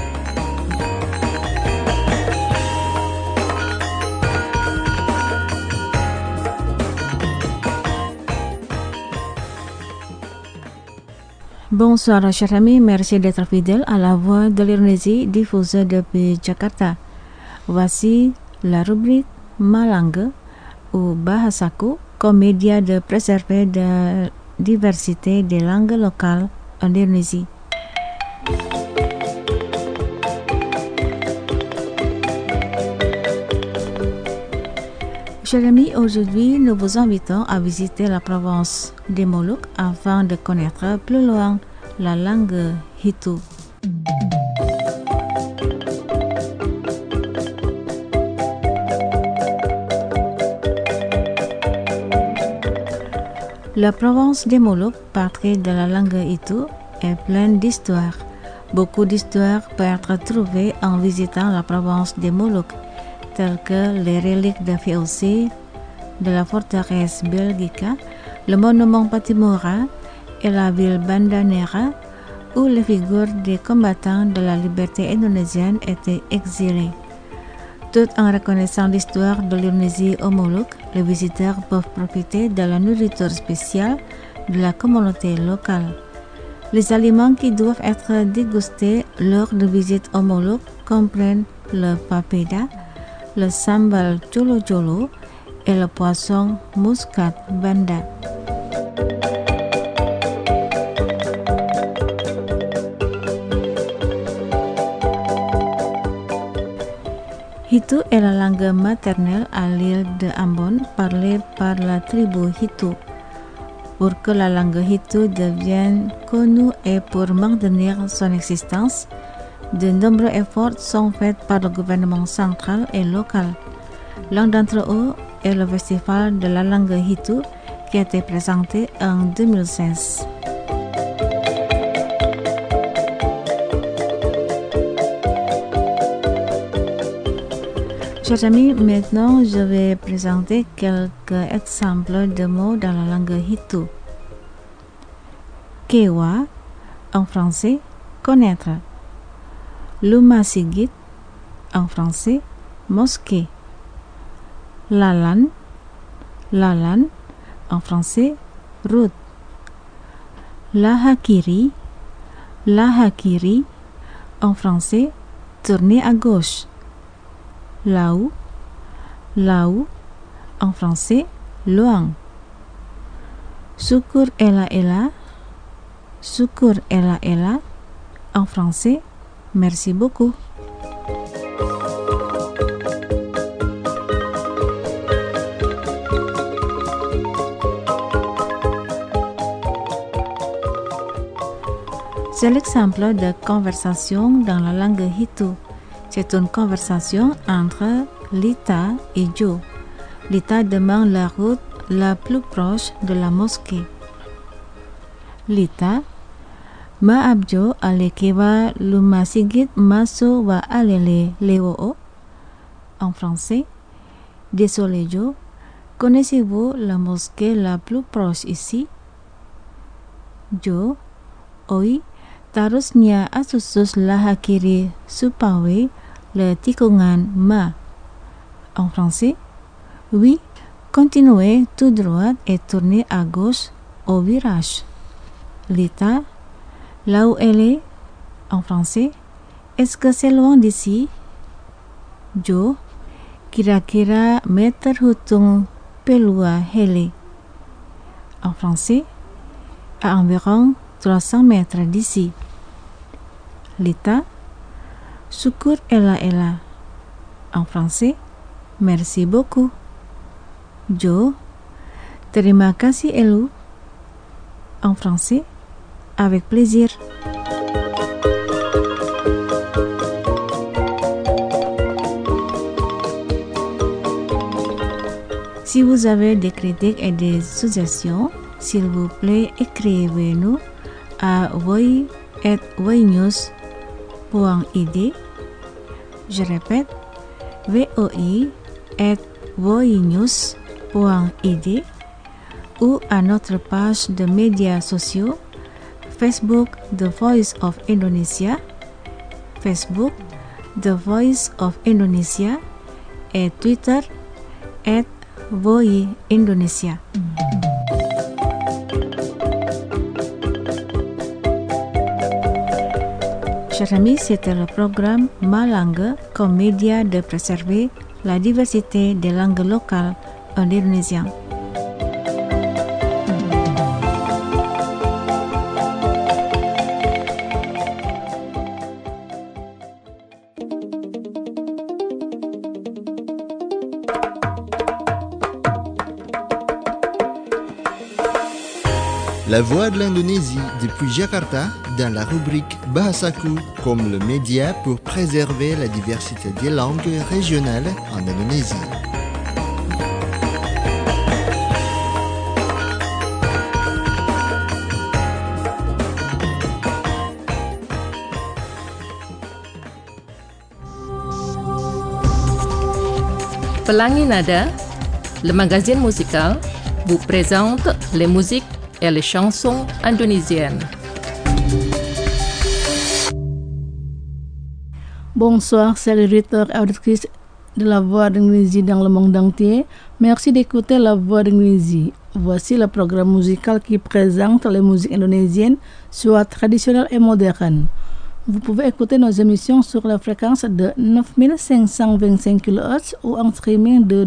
Bonsoir chers amis, merci d'être fidèles à la voix de l'Indonésie diffusée depuis Jakarta. Voici la rubrique Malangue ou Bahasaku comme média de préserver la diversité des langues locales en Indonésie. Chers amis, aujourd'hui nous vous invitons à visiter la province des Moluques afin de connaître plus loin la langue Hitu. La province des Moluques, patrie de la langue Hitu, est pleine d'histoires. Beaucoup d'histoires peuvent être trouvées en visitant la province des Moluques, telles que les reliques de VOC, de la forteresse Belgica, le monument Patimura et la ville Banda Nera, où les figures des combattants de la liberté indonésienne étaient exilées. Tout en reconnaissant l'histoire de l'Indonésie aux Moluques, les visiteurs peuvent profiter de la nourriture spéciale de la communauté locale. Les aliments qui doivent être dégustés lors de visites aux Moluques comprennent le papeda, le sambal cholo-cholo et le poisson muscat banda. Hitu est la langue maternelle à l'île de Ambon parlée par la tribu Hitu. Pour que la langue Hitu devienne connue et pour maintenir son existence, de nombreux efforts sont faits par le gouvernement central et local. L'un d'entre eux est le festival de la langue Hitu qui a été présenté en 2016. Chers amis, maintenant je vais présenter quelques exemples de mots dans la langue Hitu. Kewa, en français, connaître. Lumasigit, en français, mosquée. Lalan, lalan, en français, route. Lahakiri, lahakiri, en français, tourner à gauche. Lau, lau, En français, Luang. Syukur Ella Ella. Syukur Ella Ella. En français, merci beaucoup. C'est l'exemple de conversation dans la langue Hitu. C'est une conversation entre Lita et Joe. Lita demande la route la plus proche de la mosquée. Lita, maaf Joe, alekewa lumasigit maso wa alele lewoo. En français, désolé Joe, connaissez-vous la mosquée la plus proche ici? Joe, oui. Tarusnya asusus laha kiri supawe le tikungan ma. En français, oui, continuez tout droit et tournez à gauche au virage. Lita, là où elle est? En français, est-ce que c'est loin d'ici? Joe, kira-kira meter hutung pelua hele. En français, à environ 300 mètres d'ici. Lita, syukur Ella Ella. En français, merci beaucoup. Joe, terima kasih Elu. En français, avec plaisir. Si vous avez des critiques et des suggestions, s'il vous plaît, écrivez-nous à voi@voinews.id. Je répète, voi@voinews.id ou à notre page de médias sociaux Facebook The Voice of Indonesia, Facebook The Voice of Indonesia et Twitter @voiindonesia. Chers amis, c'était le programme Ma Langue comme média de préserver la diversité des langues locales en indonésien.
La Voix de l'Indonésie depuis Jakarta dans la rubrique Bahasaku comme le média pour préserver la diversité des langues régionales en Indonésie.
Pelangi Nada, le magazine musical, vous présente les musiques et les chansons indonésiennes.
Bonsoir, c'est l'éditeur et auditrice de la Voix d'Indonésie dans le monde entier. Merci d'écouter la Voix d'Indonésie. Voici le programme musical qui présente les musiques indonésiennes, soit traditionnelles et modernes. Vous pouvez écouter nos émissions sur la fréquence de 9525 kHz ou en streaming de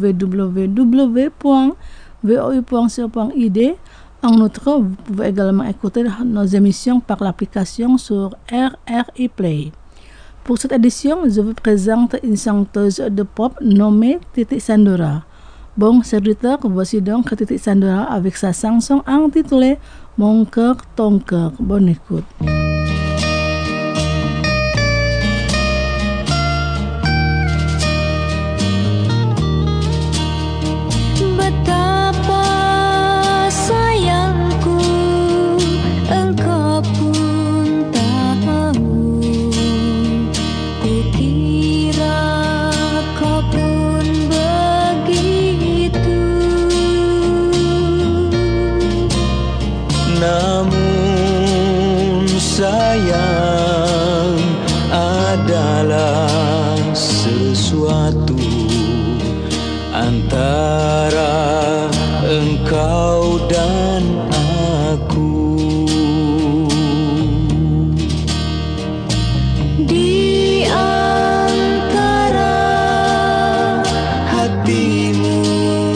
www.voi.co.id. En outre, vous pouvez également écouter nos émissions par l'application sur RRI Play. Pour cette édition, je vous présente une chanteuse de pop nommée Titi Sandora. Bon serviteur, voici donc Titi Sandora avec sa chanson intitulée Mon cœur, ton cœur. Bonne écoute.
Namun sayang adalah sesuatu antara engkau dan aku. Di antara hatimu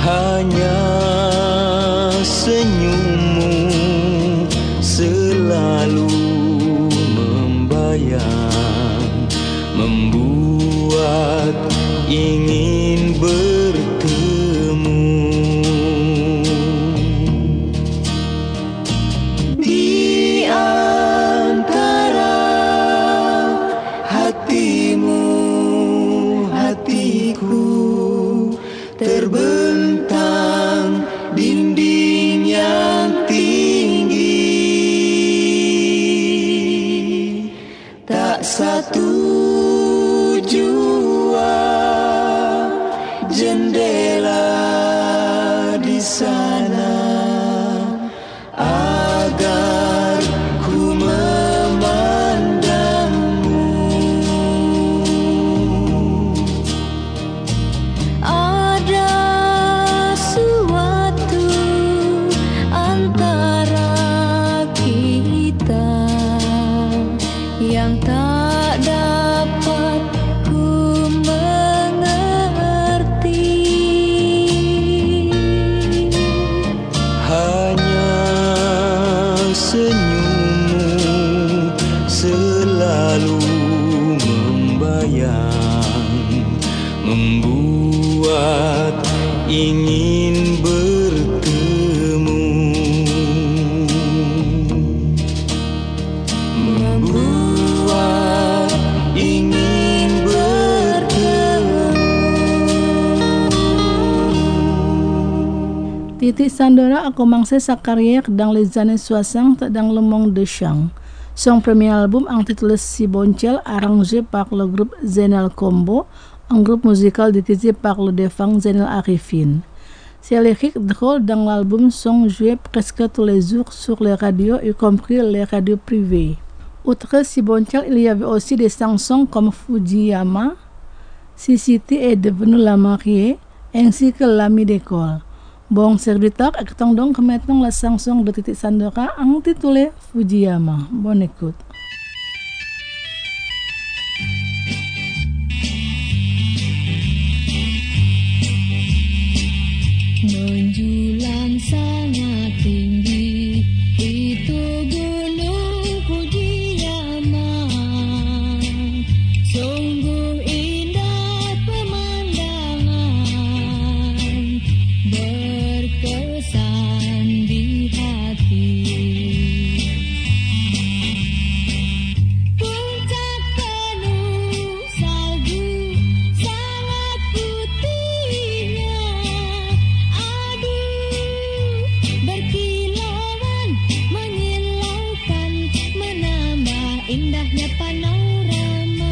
hanya senyummu selalu membayang, membuat ingin bertemu. Di antara hatimu, hatiku, terbentang dinding yang tinggi. Tak satu jua jendela di sana agar ku memandangmu.
Ada suatu antara kita yang tak dapat ku mengerti.
Hanya senyummu selalu membayang, membuat ingin bertemu, membuat ingin bertemu.
Titik Sandora a commencé sa carrière dans les années 60 dans le monde de chant. Son premier album intitulé Si Boncel, arrangé par le groupe Zainal Combo, un groupe musical dirigé par le défunt Zainal Arifin. Ces lyriques drôles dans l'album sont joués presque tous les jours sur les radios, y compris les radios privées. Outre Si Boncel, il y avait aussi des chansons comme Fujiyama, Si Siti est devenue la mariée, ainsi que L'ami d'école. Bon serviteur, écoutons donc maintenant la chanson de Titik Sandora intitulée Fujiyama. Bonne écoute.
Menjulang sangat tinggi itu gunung Fujiyama, sungguh indah pemandangan, berkesan di hati. Puncak penuh salju, sangat putihnya, berkilauan menyilaukan, menambah indahnya panorama.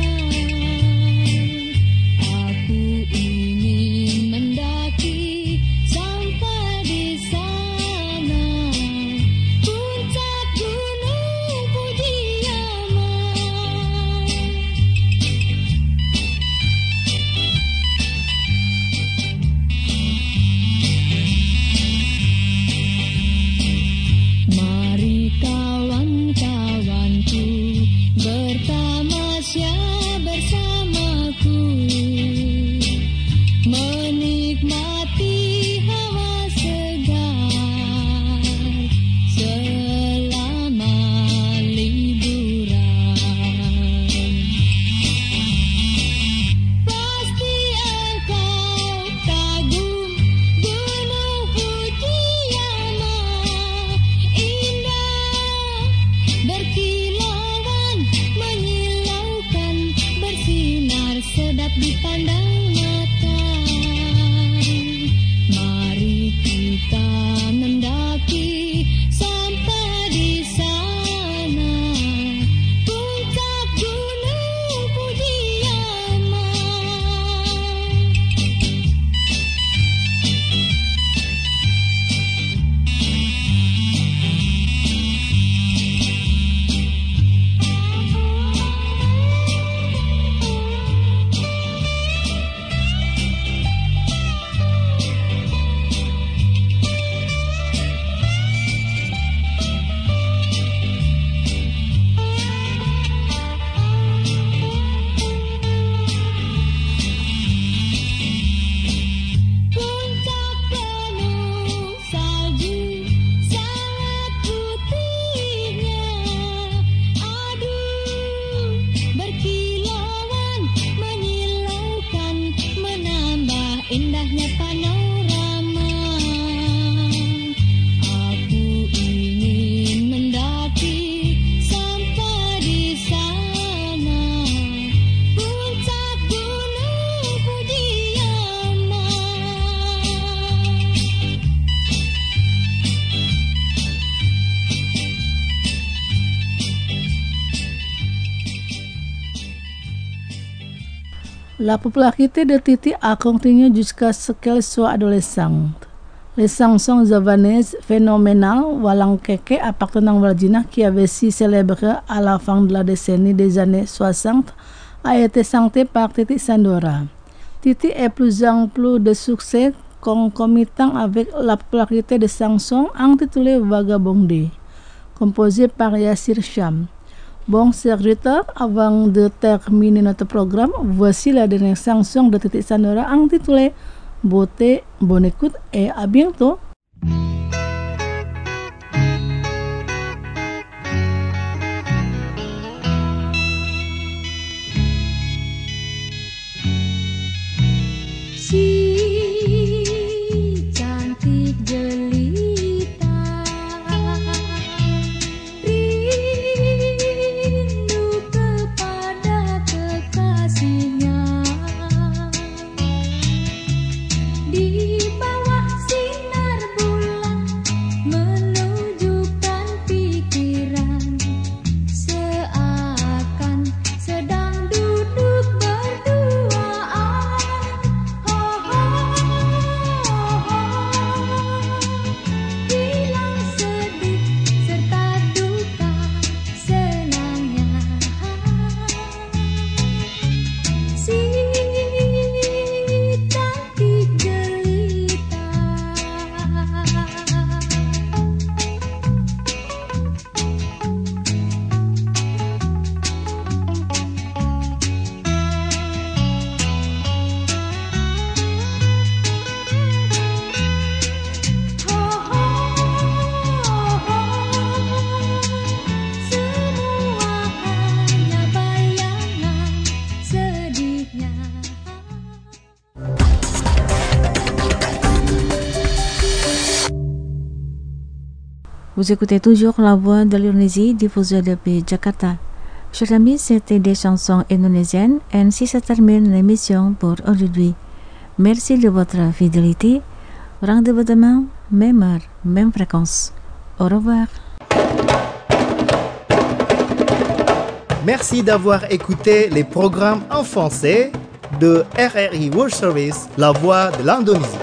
Aku ingin mendaki sampai di sana, puncak gunung Fujiyama. Mari kawan-kawanku bertamasya bersamaku, menikmati hawa segar selama liburan. Pasti engkau kagum gunung Fujiyama, indah, berkilauan, menyilaukan, bersinar sedap dipandang mata. Mari kita mendaki sampai di sana, puncak gunung Fujiyama.
La popularité de Titi a continué jusqu'à ce qu'elle soit adolescente. Les chansons javanaises phénoménales Walang Keke appartenant à Waldina, qui avait si célébré à la fin de la décennie des années 60, a été chantée par Titi Sandora. Titi est plus en plus de succès concomitant avec la popularité des chansons intitulées Vagabondé, composée par Yassir Cham. Bon, chers auditeurs, avant de terminer notre programme, voici la dernière chanson de Titi Sandora intitulée Beauté. Bonne écoute et à bientôt.
Si cantik jelita, rindu kepada kekasihnya. Di bawah sinar bulan menunjukkan pikiran, seakan sedang duduk berduaan. Hilang sedih serta duka senangnya. Si cantik jelita. Semua hanya bayangan sedihnya.
Vous écoutez toujours la voix de l'Indonésie diffusée depuis Jakarta. Chers amis, c'était des chansons indonésiennes. Ainsi se termine l'émission pour aujourd'hui. Merci de votre fidélité. Rendez-vous demain, même heure, même fréquence. Au revoir.
Merci d'avoir écouté les programmes en français de RRI World Service, la voix de l'Indonésie.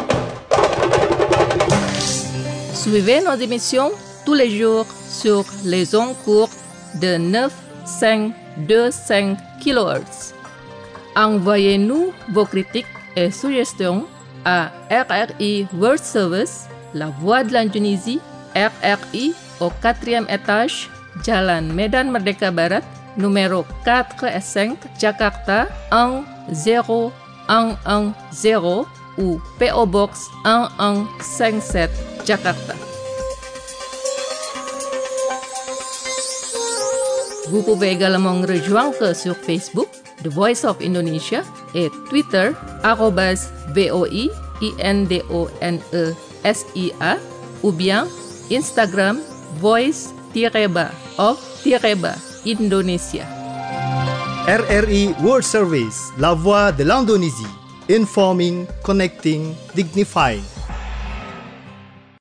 Suivez nos émissions tous les jours sur les ondes courtes de 9,525 kHz. Envoyez-nous vos critiques et suggestions à RRI World Service, la voix de l'Indonésie, RRI au 4e étage, Jalan Medan Merdeka Barat, numéro 4 et 5, Jakarta 10110 ou PO Box 1157, Jakarta. Vous pouvez également nous rejoindre sur Facebook, The Voice of Indonesia, et Twitter, @VOIINDONESIA, ou bien Instagram, voice-of-Indonesia.
RRI World Service, la voix de l'Indonésie. Informing, connecting, dignifying.